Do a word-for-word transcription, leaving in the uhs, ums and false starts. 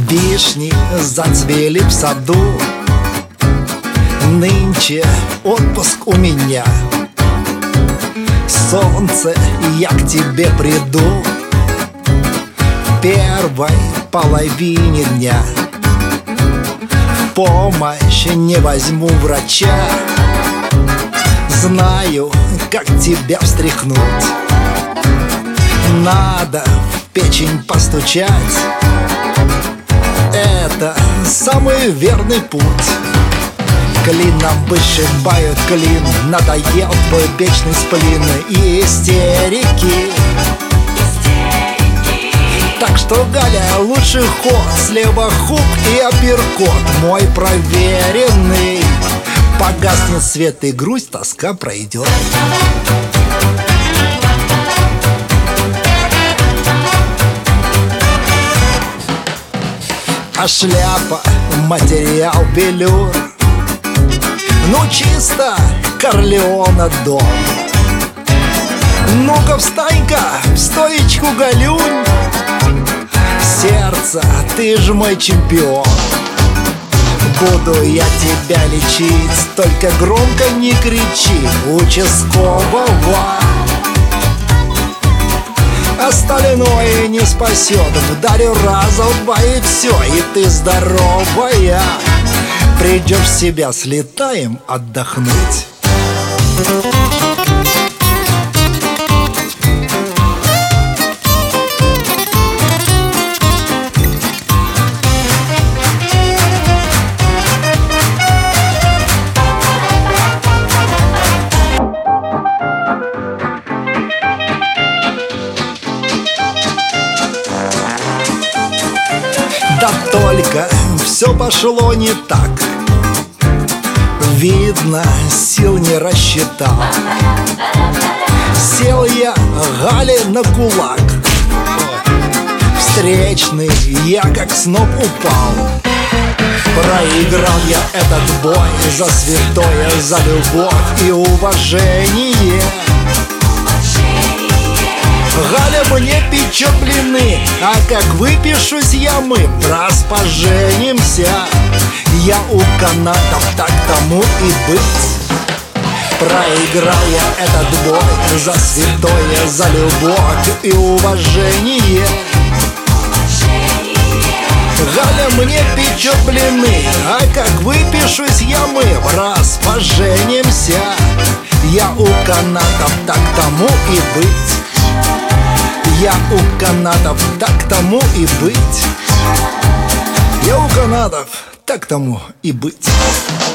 Вишни зацвели в саду, нынче отпуск у меня. Солнце, я к тебе приду в первой половине дня. В помощь не возьму врача, знаю, как тебя встряхнуть. Надо в печень постучать, это самый верный путь. Клином вышибают клин, надоел твой вечный сплин и истерики. Так что, Галя, лучший ход, слева хук и апперкот мой проверенный. Погаснет свет и грусть, тоска пройдет. А шляпа, материал велюр, ну чисто Корлеона дом. Ну-ка встань-ка в стоечку, Галюнь, сердце, ты ж мой чемпион. Буду я тебя лечить, только громко не кричи, участкового. Остальное не спасет, вдарю раза два и все, и ты здоровая. Придешь в себя, слетаем отдохнуть. Да только все пошло не так, видно, сил не рассчитал. Сел я Гале на кулак, встречный я как сноп упал. Проиграл я этот бой за святое, за любовь и уважение. Галя мне печет блины, а как выпишусь я, мы раз поженимся. Я у канатов, так тому и быть. Проиграл я этот бой за святое, за любовь и уважение. Галя мне печет блины, а как выпишусь я, мы раз поженимся. Я у канатов, так тому и быть. Я у канатов, так тому и быть. Я у канатов, так тому и быть.